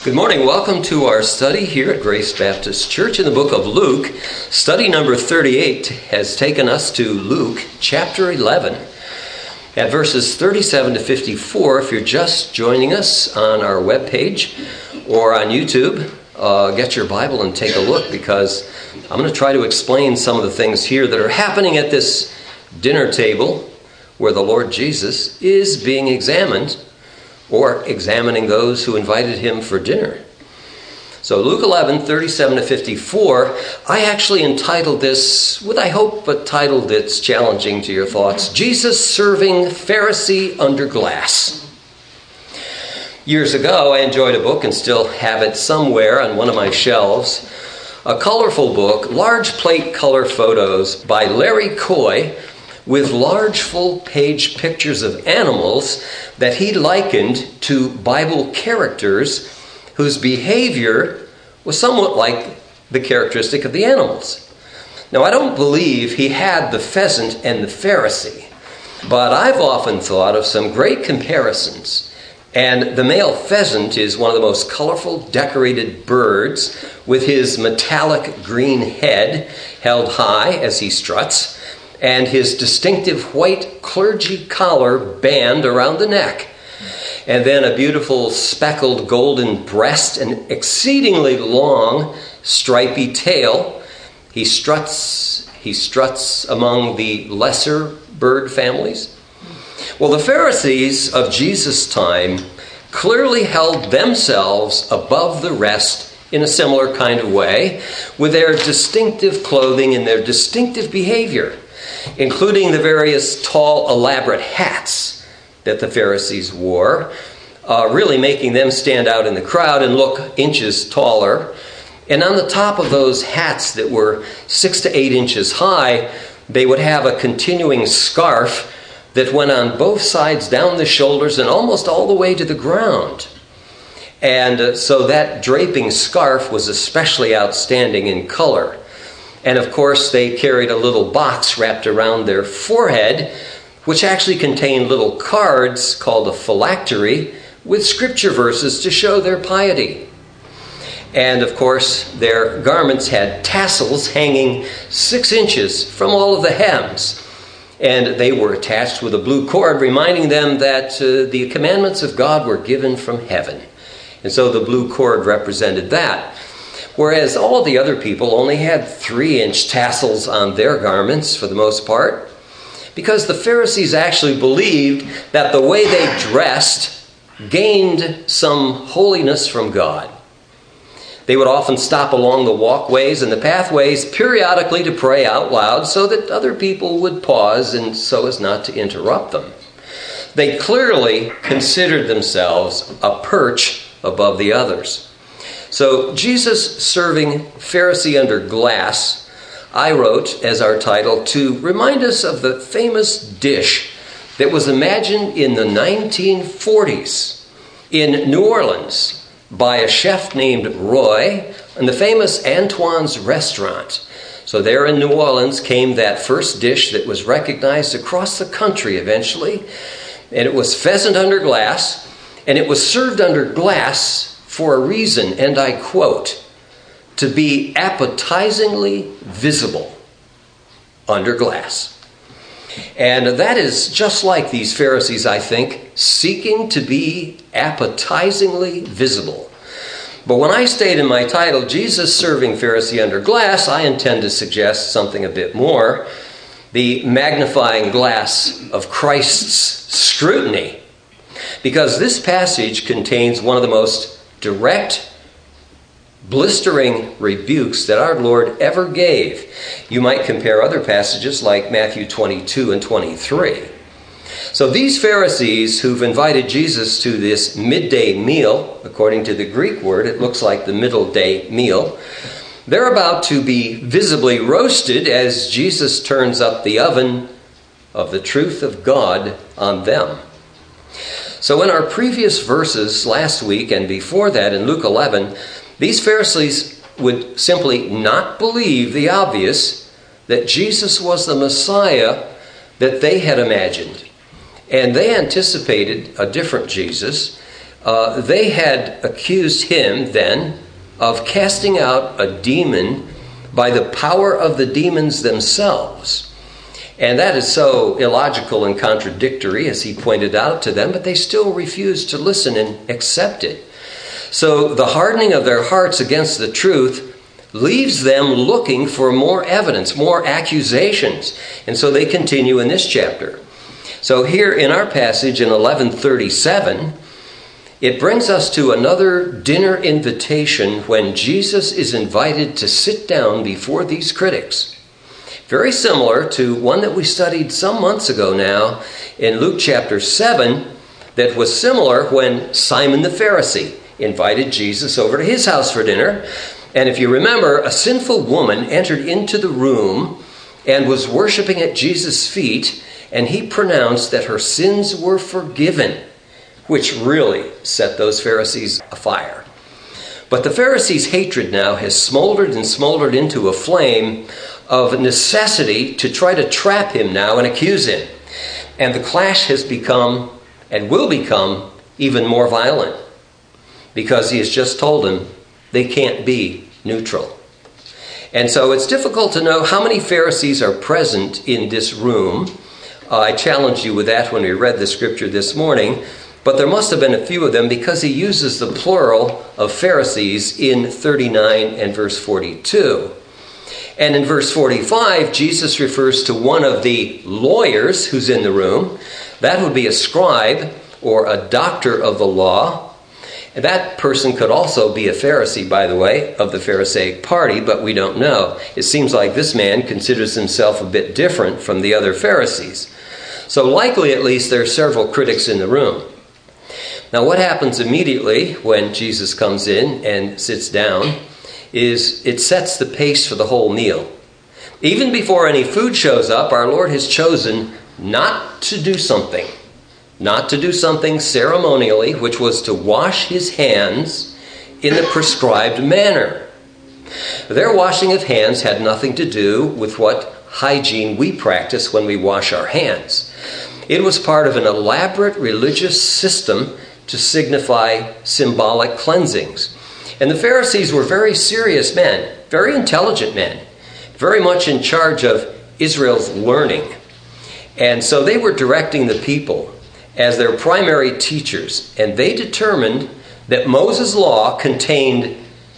Good morning. Welcome to our study here at Grace Baptist Church in the book of Luke. Study number 38 has taken us to Luke chapter 11 at verses 37 to 54. If you're just joining us on our webpage or on YouTube, get your Bible and take a look, because I'm going to try to explain some of the things here that are happening at this dinner table where the Lord Jesus is being examined, or examining those who invited him for dinner. So Luke 11, 37 to 54, I actually entitled this, with I hope a title that's challenging to your thoughts, Jesus Serving Pharisee Under Glass. Years ago, I enjoyed a book and still have it somewhere on one of my shelves, a colorful book, large plate color photos by Larry Coy, with large full-page pictures of animals that he likened to Bible characters whose behavior was somewhat like the characteristic of the animals. Now, I don't believe he had the pheasant and the Pharisee, but I've often thought of some great comparisons. And the male pheasant is one of the most colorful, decorated birds, with his metallic green head held high as he struts, and his distinctive white clergy collar band around the neck, and then a beautiful speckled golden breast and exceedingly long stripy tail. He struts among the lesser bird families. Well, the Pharisees of Jesus' time clearly held themselves above the rest in a similar kind of way, with their distinctive clothing and their distinctive behavior, including the various tall, elaborate hats that the Pharisees wore, really making them stand out in the crowd and look inches taller. And on the top of those hats that were 6 to 8 inches high, they would have a continuing scarf that went on both sides down the shoulders and almost all the way to the ground. And so that draping scarf was especially outstanding in color. And of course, they carried a little box wrapped around their forehead, which actually contained little cards called a phylactery with scripture verses to show their piety. And of course, their garments had tassels hanging 6 inches from all of the hems. And they were attached with a blue cord, reminding them that the commandments of God were given from heaven. And so the blue cord represented that. Whereas all the other people only had 3-inch tassels on their garments for the most part, because the Pharisees actually believed that the way they dressed gained some holiness from God. They would often stop along the walkways and the pathways periodically to pray out loud so that other people would pause and so as not to interrupt them. They clearly considered themselves a perch above the others. So, Jesus Serving Pharisee Under Glass, I wrote as our title to remind us of the famous dish that was imagined in the 1940s in New Orleans by a chef named Roy in the famous Antoine's Restaurant. So there in New Orleans came that first dish that was recognized across the country eventually, and it was pheasant under glass, and it was served under glass for a reason, and I quote, to be appetizingly visible under glass. And that is just like these Pharisees, I think, seeking to be appetizingly visible. But when I state in my title, Jesus Serving Pharisee Under Glass, I intend to suggest something a bit more: the magnifying glass of Christ's scrutiny. Because this passage contains one of the most direct, blistering rebukes that our Lord ever gave. You might compare other passages like Matthew 22 and 23. So these Pharisees who've invited Jesus to this midday meal, according to the Greek word, it looks like the middle day meal, they're about to be visibly roasted as Jesus turns up the oven of the truth of God on them. So in our previous verses last week and before that in Luke 11, these Pharisees would simply not believe the obvious, that Jesus was the Messiah that they had imagined. And they anticipated a different Jesus, they had accused him then of casting out a demon by the power of the demons themselves. And that is so illogical and contradictory, as he pointed out to them, but they still refused to listen and accept it. So the hardening of their hearts against the truth leaves them looking for more evidence, more accusations. And so they continue in this chapter. So here in our passage in 11:37, it brings us to another dinner invitation when Jesus is invited to sit down before these critics. Very similar to one that we studied some months ago now in Luke chapter 7, that was similar when Simon the Pharisee invited Jesus over to his house for dinner. And if you remember, a sinful woman entered into the room and was worshiping at Jesus' feet, and he pronounced that her sins were forgiven, which really set those Pharisees afire. But the Pharisees' hatred now has smoldered and smoldered into a flame of necessity to try to trap him now and accuse him. And the clash has become, and will become, even more violent, because he has just told them they can't be neutral. And so it's difficult to know how many Pharisees are present in this room. I challenged you with that when we read the scripture this morning, but there must have been a few of them, because he uses the plural of Pharisees in 39 and verse 42. And in verse 45, Jesus refers to one of the lawyers who's in the room. That would be a scribe or a doctor of the law. And that person could also be a Pharisee, by the way, of the Pharisaic party, but we don't know. It seems like this man considers himself a bit different from the other Pharisees. So likely, at least, there are several critics in the room. Now, what happens immediately when Jesus comes in and sits down is it sets the pace for the whole meal. Even before any food shows up, our Lord has chosen not to do something ceremonially, which was to wash his hands in the prescribed manner. Their washing of hands had nothing to do with what hygiene we practice when we wash our hands. It was part of an elaborate religious system to signify symbolic cleansings. And the Pharisees were very serious men, very intelligent men, very much in charge of Israel's learning. And so they were directing the people as their primary teachers, and they determined that Moses' law contained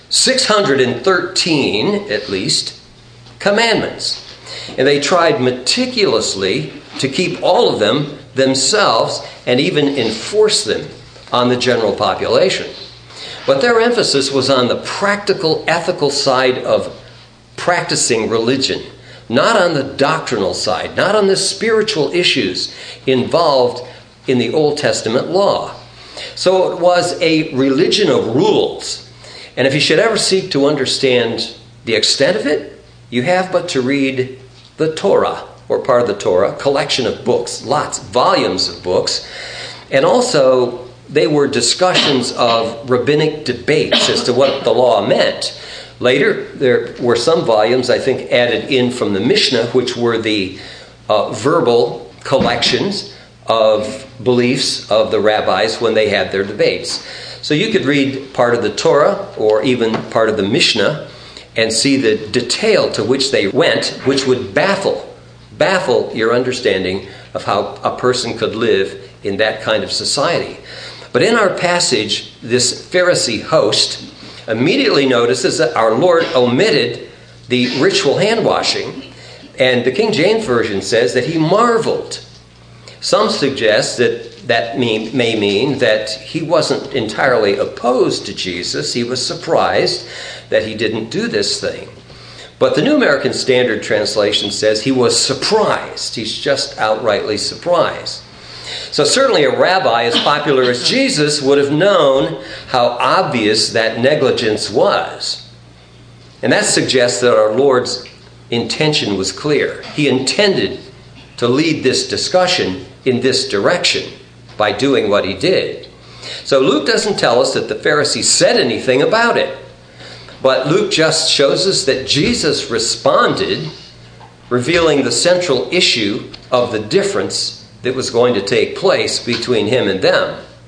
613, at least, commandments. And they tried meticulously to keep all of them themselves and even enforce them on the general population. But their emphasis was on the practical, ethical side of practicing religion, not on the doctrinal side, not on the spiritual issues involved in the Old Testament law. So it was a religion of rules. And if you should ever seek to understand the extent of it, you have but to read the Torah, or part of the Torah, collection of books, volumes of books. And also, they were discussions of rabbinic debates as to what the law meant. Later, there were some volumes, I think, added in from the Mishnah, which were the verbal collections of beliefs of the rabbis when they had their debates. So you could read part of the Torah or even part of the Mishnah and see the detail to which they went, which would baffle your understanding of how a person could live in that kind of society. But in our passage, this Pharisee host immediately notices that our Lord omitted the ritual hand washing, and the King James Version says that he marveled. Some suggest that may mean that he wasn't entirely opposed to Jesus. He was surprised that he didn't do this thing. But the New American Standard Translation says he was surprised. He's just outrightly surprised. So certainly a rabbi as popular as Jesus would have known how obvious that negligence was. And that suggests that our Lord's intention was clear. He intended to lead this discussion in this direction by doing what he did. So Luke doesn't tell us that the Pharisees said anything about it. But Luke just shows us that Jesus responded, revealing the central issue of the difference that was going to take place between him and them.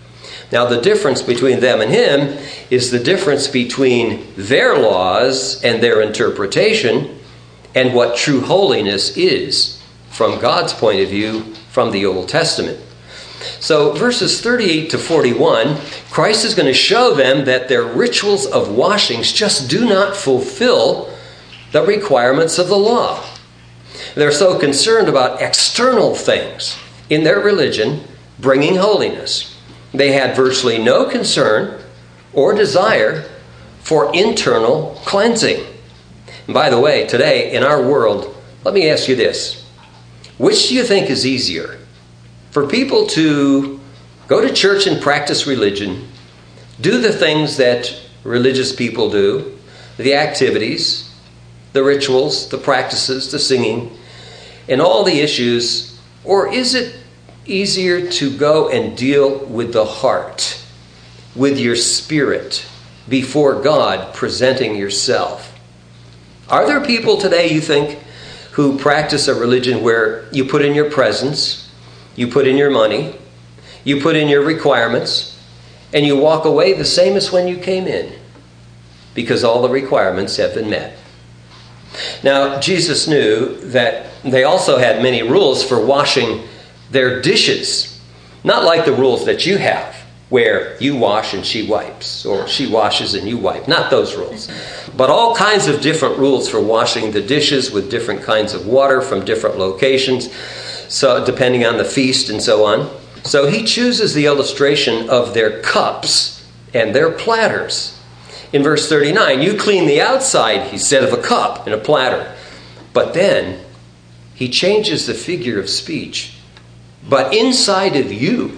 Now, the difference between them and him is the difference between their laws and their interpretation and what true holiness is from God's point of view from the Old Testament. So verses 38 to 41, Christ is going to show them that their rituals of washings just do not fulfill the requirements of the law. They're so concerned about external things in their religion bringing holiness. They had virtually no concern or desire for internal cleansing. And by the way, today in our world, let me ask you this. Which do you think is easier? For people to go to church and practice religion, do the things that religious people do, the activities, the rituals, the practices, the singing, and all the issues, or is it easier to go and deal with the heart, with your spirit, before God, presenting yourself? Are there people today, you think, who practice a religion where you put in your presence, you put in your money, you put in your requirements, and you walk away the same as when you came in, because all the requirements have been met? Now, Jesus knew that they also had many rules for washing their dishes. Not like the rules that you have, where you wash and she wipes, or she washes and you wipe. Not those rules. But all kinds of different rules for washing the dishes with different kinds of water from different locations, so depending on the feast and so on. So he chooses the illustration of their cups and their platters. In verse 39, you clean the outside, he said, of a cup and a platter. But then he changes the figure of speech. But inside of you,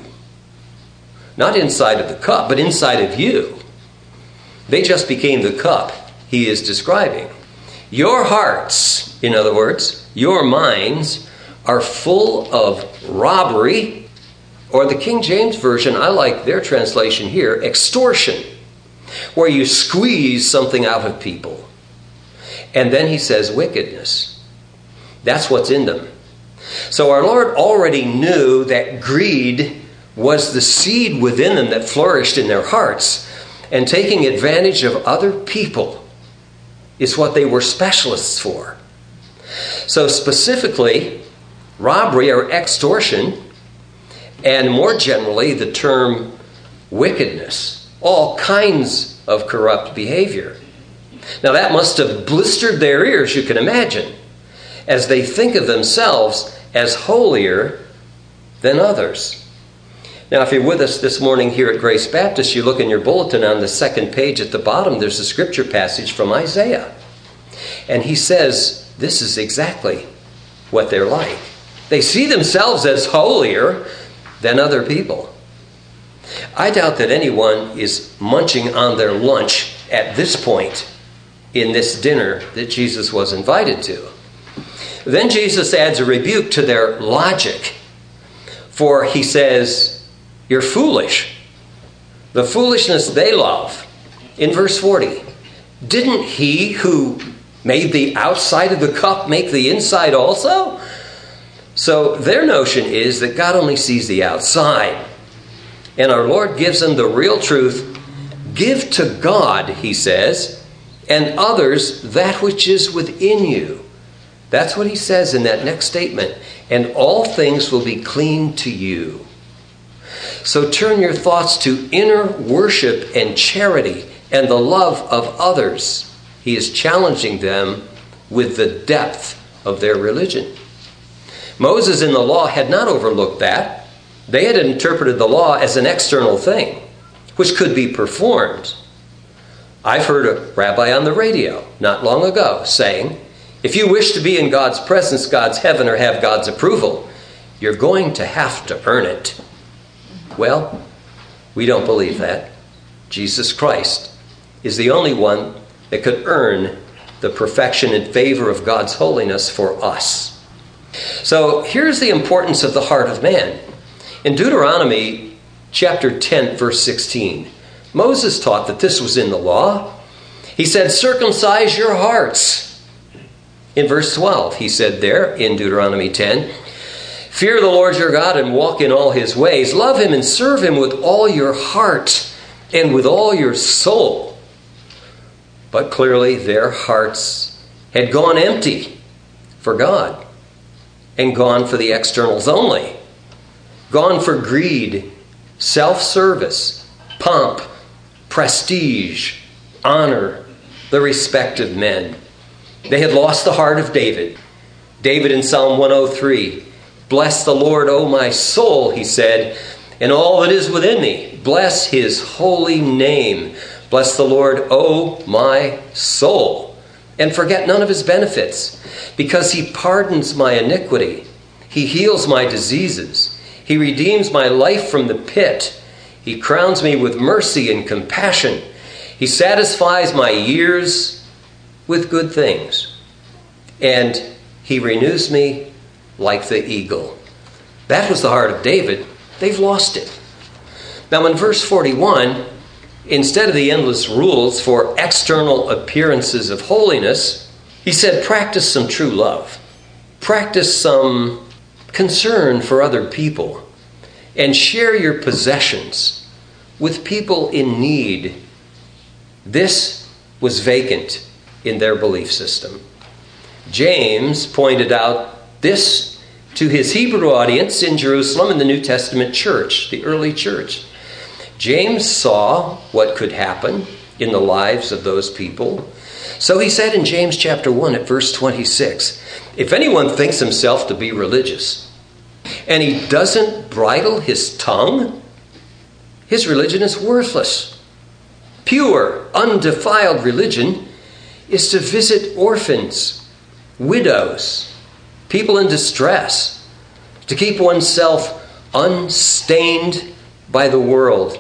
not inside of the cup, but inside of you, they just became the cup he is describing. Your hearts, in other words, your minds, are full of robbery, or the King James Version, I like their translation here, extortion, where you squeeze something out of people. And then he says wickedness. That's what's in them. So our Lord already knew that greed was the seed within them that flourished in their hearts, and taking advantage of other people is what they were specialists for. So specifically, robbery or extortion, and more generally the term wickedness, all kinds of corrupt behavior. Now that must have blistered their ears, you can imagine, as they think of themselves as holier than others. Now, if you're with us this morning here at Grace Baptist, you look in your bulletin on the second page at the bottom, there's a scripture passage from Isaiah. And he says, this is exactly what they're like. They see themselves as holier than other people. I doubt that anyone is munching on their lunch at this point in this dinner that Jesus was invited to. Then Jesus adds a rebuke to their logic. For he says, you're foolish. The foolishness they love. In verse 40, didn't he who made the outside of the cup make the inside also? So their notion is that God only sees the outside. And our Lord gives them the real truth. Give to God, he says, and others that which is within you. That's what he says in that next statement. And all things will be clean to you. So turn your thoughts to inner worship and charity and the love of others. He is challenging them with the depth of their religion. Moses in the law had not overlooked that. They had interpreted the law as an external thing, which could be performed. I've heard a rabbi on the radio not long ago saying, if you wish to be in God's presence, God's heaven, or have God's approval, you're going to have to earn it. Well, we don't believe that. Jesus Christ is the only one that could earn the perfection and favor of God's holiness for us. So here's the importance of the heart of man. In Deuteronomy chapter 10, verse 16, Moses taught that this was in the law. He said, circumcise your hearts. In verse 12, he said there in Deuteronomy 10, Fear the Lord your God and walk in all his ways. Love him and serve him with all your heart and with all your soul. But clearly their hearts had gone empty for God and gone for the externals only. Gone for greed, self-service, pomp, prestige, honor, the respect of men. They had lost the heart of David. David in Psalm 103, "Bless the Lord, O my soul," he said, "and all that is within me. Bless his holy name. Bless the Lord, O my soul, and forget none of his benefits, because he pardons my iniquity. He heals my diseases. He redeems my life from the pit. He crowns me with mercy and compassion. He satisfies my years with good things, and he renews me like the eagle." That was the heart of David. They've lost it. Now in verse 41, instead of the endless rules for external appearances of holiness, he said, practice some true love. Practice some concern for other people, and share your possessions with people in need. This was vacant in their belief system. James pointed out this to his Hebrew audience in Jerusalem in the New Testament church, the early church. James saw what could happen in the lives of those people. So he said in James chapter 1 at verse 26, "If anyone thinks himself to be religious, and he doesn't bridle his tongue, his religion is worthless. Pure, undefiled religion is to visit orphans, widows, people in distress, to keep oneself unstained by the world.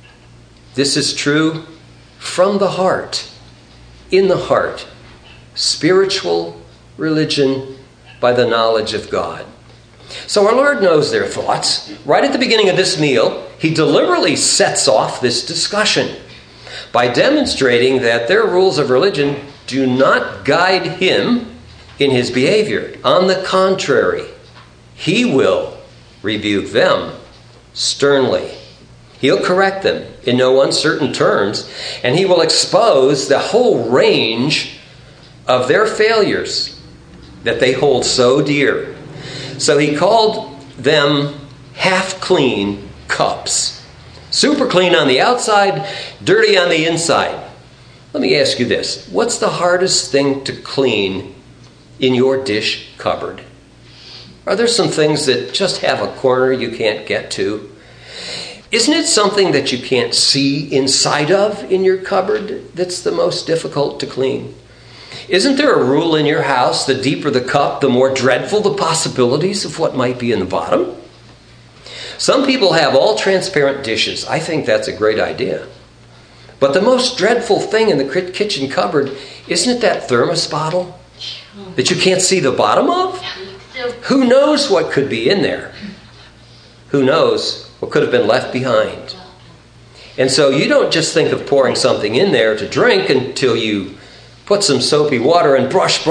This is true from the heart, in the heart, spiritual religion by the knowledge of God." So our Lord knows their thoughts. Right at the beginning of this meal, he deliberately sets off this discussion by demonstrating that their rules of religion do not guide him in his behavior. On the contrary, he will rebuke them sternly. He'll correct them in no uncertain terms, and he will expose the whole range of their failures that they hold so dear. So he called them half-clean cups. Super clean on the outside, dirty on the inside. Let me ask you this. What's the hardest thing to clean in your dish cupboard? Are there some things that just have a corner you can't get to? Isn't it something that you can't see inside of in your cupboard that's the most difficult to clean? Isn't there a rule in your house, the deeper the cup, the more dreadful the possibilities of what might be in the bottom? Some people have all transparent dishes. I think that's a great idea. But the most dreadful thing in the kitchen cupboard, isn't it that thermos bottle that you can't see the bottom of? Who knows what could be in there? Who knows what could have been left behind? And so you don't just think of pouring something in there to drink until you put some soapy water and brush.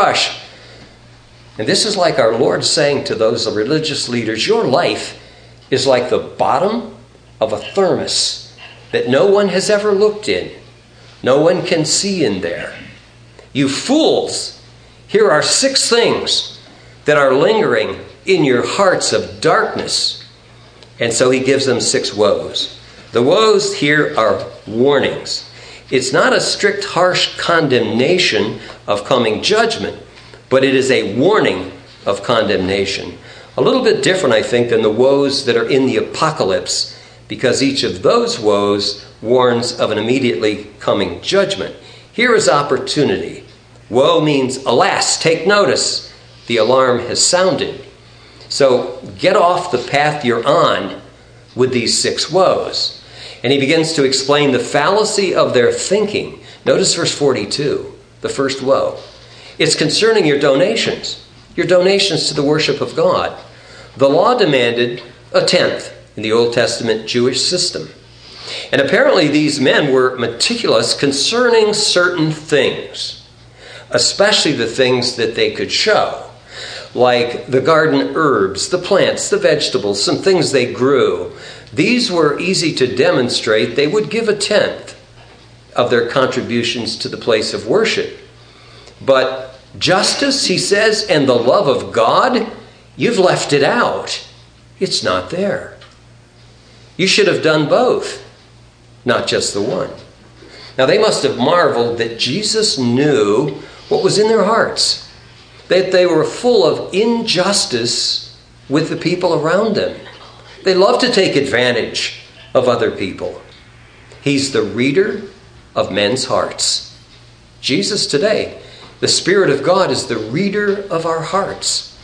And this is like our Lord saying to those religious leaders, your life is like the bottom of a thermos that no one has ever looked in. No one can see in there. You fools, here are 6 things that are lingering in your hearts of darkness. And so he gives them 6 woes. The woes here are warnings. It's not a strict, harsh condemnation of coming judgment, but it is a warning of condemnation. A little bit different, I think, than the woes that are in the apocalypse, because each of those woes warns of an immediately coming judgment. Here is opportunity. Woe means, alas, take notice. The alarm has sounded. So get off the path you're on with these 6 woes. And he begins to explain the fallacy of their thinking. Notice verse 42, the first woe. It's concerning your donations to the worship of God. The law demanded a 10th in the Old Testament Jewish system. And apparently these men were meticulous concerning certain things, especially the things that they could show. like the garden herbs, the plants, the vegetables, some things they grew. These were easy to demonstrate. They would give a tenth of their contributions to the place of worship. But justice, he says, and the love of God, you've left it out. It's not there. You should have done both, not just the one. Now they must have marveled that Jesus knew what was in their hearts, that they were full of injustice with the people around them. They love to take advantage of other people. He's the reader of men's hearts. Jesus today, the Spirit of God, is the reader of our hearts.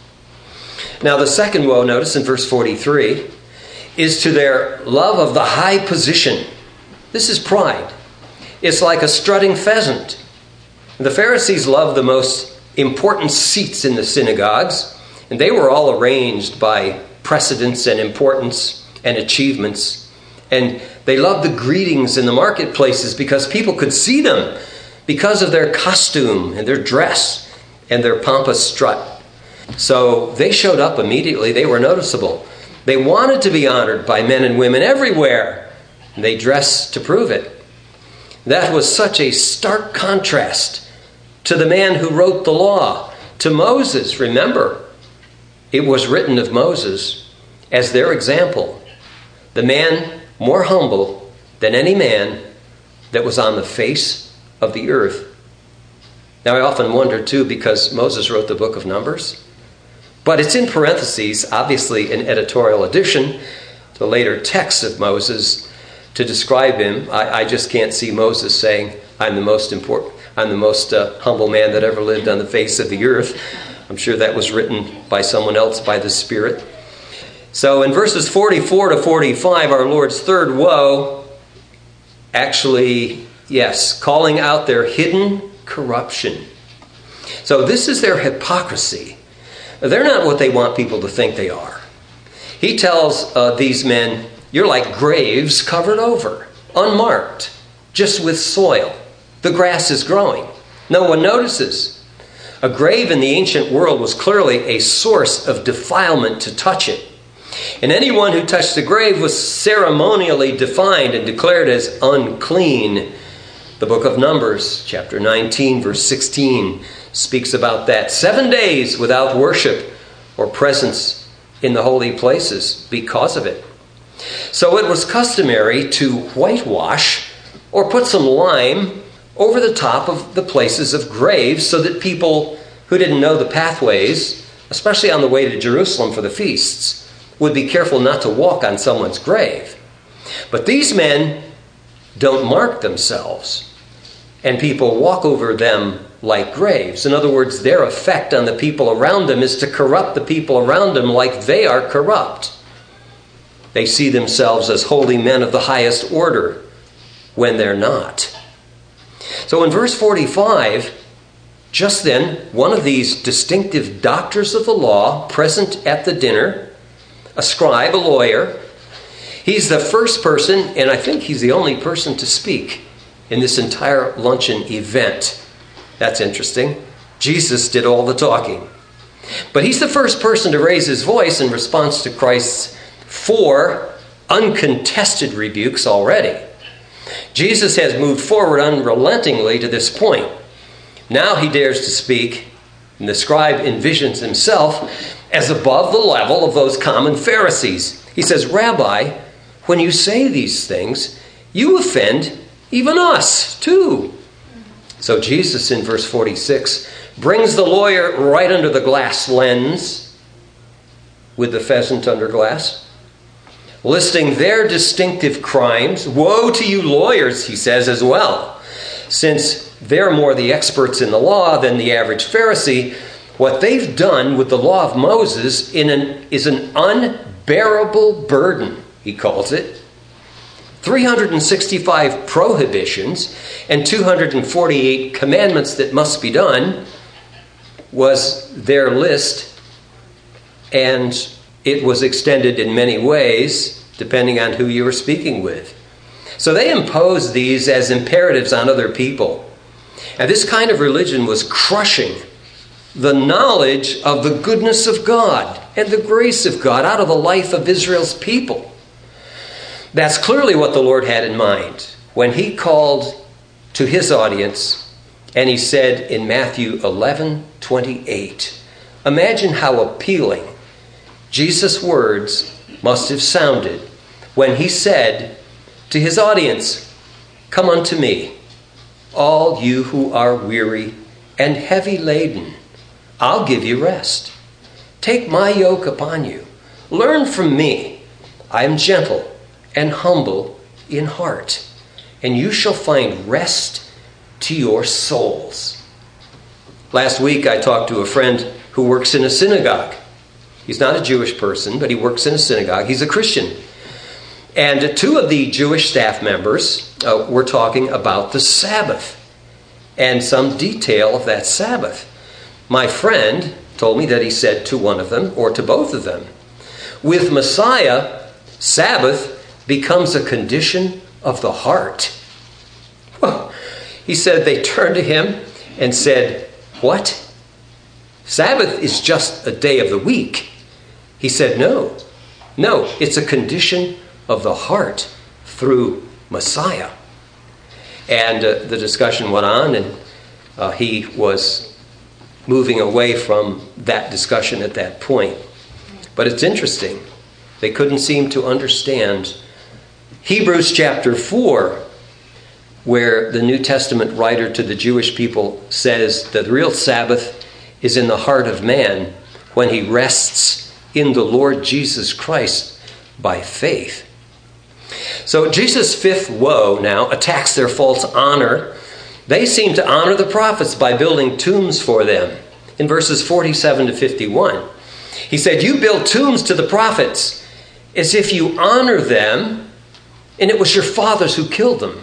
Now the second woe, notice in verse 43, is to their love of the high position. This is pride. It's like a strutting pheasant. The Pharisees loved the most important seats in the synagogues, and they were all arranged by precedence and importance and achievements. And they loved the greetings in the marketplaces because people could see them because of their costume and their dress and their pompous strut. So they showed up immediately. They were noticeable. They wanted to be honored by men and women everywhere. And they dressed to prove it. That was such a stark contrast to the man who wrote the law, to Moses. Remember, it was written of Moses as their example, the man more humble than any man that was on the face of the earth. Now, I often wonder, too, because Moses wrote the book of Numbers, but it's in parentheses, obviously an editorial addition to later texts of Moses to describe him. I just can't see Moses saying, I'm the most humble man that ever lived on the face of the earth. I'm sure that was written by someone else by the Spirit. So in verses 44 to 45, our Lord's third woe, actually, yes, calling out their hidden corruption. So this is their hypocrisy. They're not what they want people to think they are. He tells these men, you're like graves covered over, unmarked, just with soil. The grass is growing. No one notices. A grave in the ancient world was clearly a source of defilement to touch it. And anyone who touched the grave was ceremonially defined and declared as unclean. The book of Numbers, chapter 19, verse 16, speaks about that. 7 days without worship or presence in the holy places because of it. So it was customary to whitewash or put some lime over the top of the places of graves so that people who didn't know the pathways, especially on the way to Jerusalem for the feasts, would be careful not to walk on someone's grave. But these men don't mark themselves, and people walk over them like graves. In other words, their effect on the people around them is to corrupt the people around them like they are corrupt. They see themselves as holy men of the highest order when they're not. So in verse 45, just then, one of these distinctive doctors of the law present at the dinner, a scribe, a lawyer, he's the first person, and I think he's the only person to speak in this entire luncheon event. That's interesting. Jesus did all the talking. But he's the first person to raise his voice in response to Christ's 4 uncontested rebukes already. Jesus has moved forward unrelentingly to this point. Now he dares to speak, and the scribe envisions himself as above the level of those common Pharisees. He says, Rabbi, when you say these things, you offend even us too. So Jesus, in verse 46, brings the lawyer right under the glass lens with the pheasant under glass, listing their distinctive crimes. Woe to you lawyers, he says as well. Since they're more the experts in the law than the average Pharisee, what they've done with the law of Moses is an unbearable burden, he calls it. 365 prohibitions and 248 commandments that must be done was their list, and it was extended in many ways depending on who you were speaking with. So they imposed these as imperatives on other people. And this kind of religion was crushing the knowledge of the goodness of God and the grace of God out of the life of Israel's people. That's clearly what the Lord had in mind when he called to his audience and he said in Matthew 11:28, imagine how appealing Jesus' words must have sounded when he said to his audience, "Come unto me, all you who are weary and heavy laden. I'll give you rest. Take my yoke upon you. Learn from me. I am gentle and humble in heart, and you shall find rest to your souls." Last week I talked to a friend who works in a synagogue. He's not a Jewish person, but he works in a synagogue. He's a Christian. And two of the Jewish staff members were talking about the Sabbath and some detail of that Sabbath. My friend told me that he said to one of them, or to both of them, with Messiah, Sabbath becomes a condition of the heart. Well, he said they turned to him and said, "What? Sabbath is just a day of the week." He said, No, it's a condition of the heart through Messiah. And the discussion went on, and he was moving away from that discussion at that point. But it's interesting. They couldn't seem to understand Hebrews chapter 4, where the New Testament writer to the Jewish people says that the real Sabbath is in the heart of man when he rests in the Lord Jesus Christ by faith. So Jesus' fifth woe now attacks their false honor. They seem to honor the prophets by building tombs for them. In verses 47 to 51, he said, "You build tombs to the prophets as if you honor them, and it was your fathers who killed them."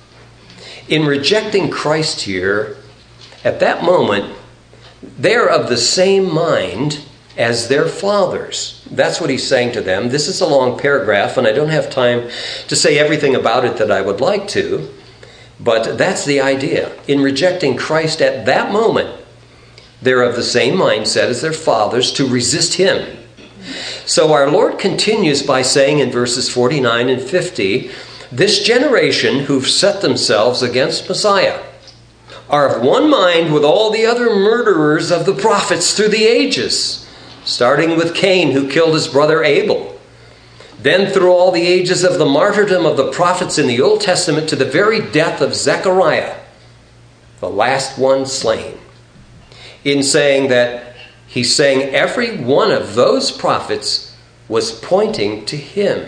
In rejecting Christ here, at that moment, they're of the same mind as their fathers. That's what he's saying to them. This is a long paragraph, and I don't have time to say everything about it that I would like to, but that's the idea. In rejecting Christ at that moment, they're of the same mindset as their fathers to resist him. So our Lord continues by saying in verses 49 and 50, this generation who've set themselves against Messiah are of one mind with all the other murderers of the prophets through the ages, starting with Cain, who killed his brother Abel. Then through all the ages of the martyrdom of the prophets in the Old Testament to the very death of Zechariah, the last one slain. In saying that, he's saying every one of those prophets was pointing to him.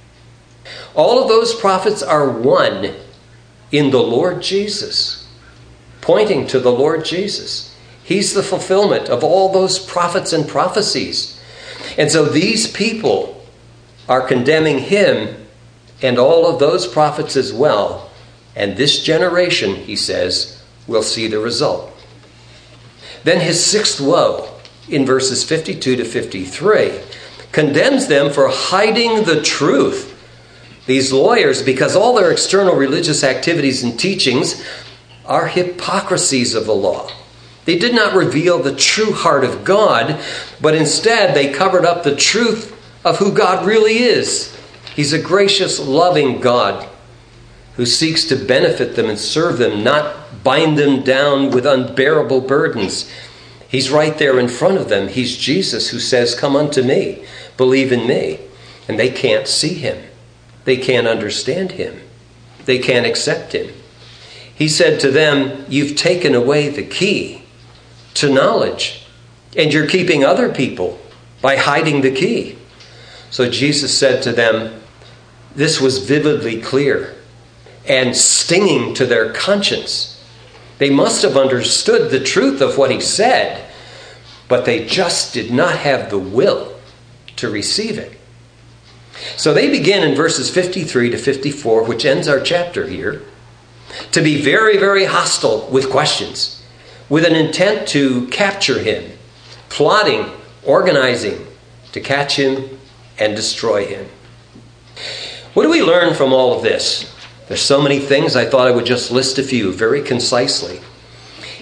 All of those prophets are one in the Lord Jesus, pointing to the Lord Jesus. He's the fulfillment of all those prophets and prophecies. And so these people are condemning him and all of those prophets as well. And this generation, he says, will see the result. Then his sixth woe, in verses 52 to 53, condemns them for hiding the truth. These lawyers, because all their external religious activities and teachings are hypocrisies of the law. They did not reveal the true heart of God, but instead they covered up the truth of who God really is. He's a gracious, loving God who seeks to benefit them and serve them, not bind them down with unbearable burdens. He's right there in front of them. He's Jesus who says, "Come unto me, believe in me." And they can't see him. They can't understand him. They can't accept him. He said to them, "You've taken away the key to knowledge, and you're keeping other people by hiding the key." So Jesus said to them, this was vividly clear and stinging to their conscience. They must have understood the truth of what he said, but they just did not have the will to receive it. So they begin in verses 53 to 54, which ends our chapter here, to be very, very hostile with questions, with an intent to capture him, plotting, organizing to catch him and destroy him. What do we learn from all of this? There's so many things, I thought I would just list a few very concisely.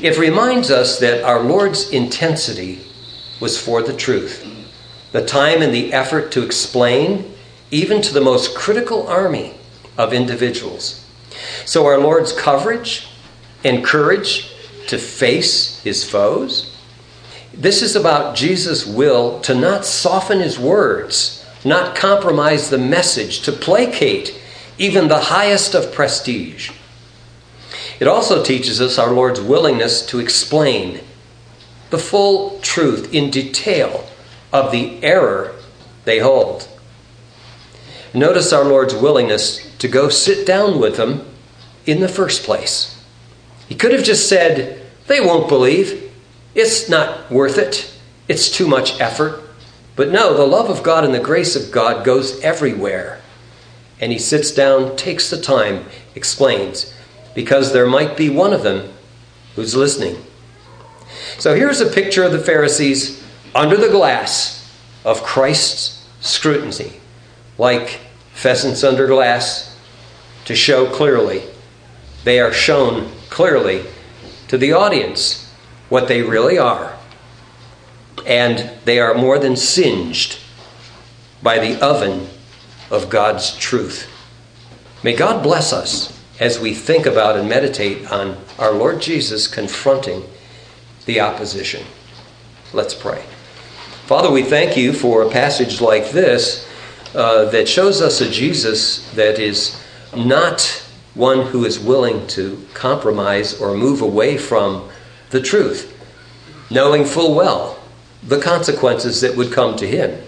It reminds us that our Lord's intensity was for the truth. The time and the effort to explain, even to the most critical army of individuals. So our Lord's coverage and courage to face his foes. This is about Jesus' will to not soften his words, not compromise the message, to placate even the highest of prestige. It also teaches us our Lord's willingness to explain the full truth in detail of the error they hold. Notice our Lord's willingness to go sit down with them in the first place. He could have just said, they won't believe. It's not worth it. It's too much effort. But no, the love of God and the grace of God goes everywhere. And he sits down, takes the time, explains, because there might be one of them who's listening. So here's a picture of the Pharisees under the glass of Christ's scrutiny, like pheasants under glass, to show clearly. They are shown clearly to the audience what they really are. And they are more than singed by the oven of God's truth. May God bless us as we think about and meditate on our Lord Jesus confronting the opposition. Let's pray. Father, we thank you for a passage like this that shows us a Jesus that is not one who is willing to compromise or move away from the truth, knowing full well the consequences that would come to him,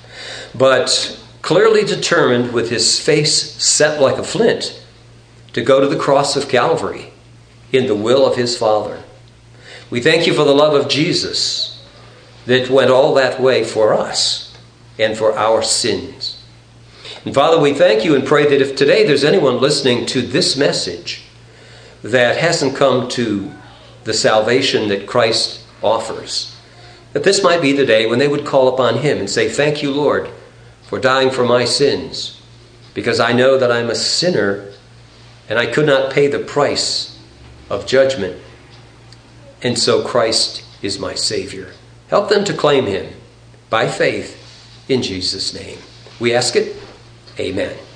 but clearly determined, with his face set like a flint, to go to the cross of Calvary in the will of his Father. We thank you for the love of Jesus that went all that way for us and for our sins. And Father, we thank you and pray that if today there's anyone listening to this message that hasn't come to the salvation that Christ offers, that this might be the day when they would call upon him and say, thank you, Lord, for dying for my sins, because I know that I'm a sinner and I could not pay the price of judgment. And so Christ is my Savior. Help them to claim him by faith in Jesus' name. We ask it. Amen.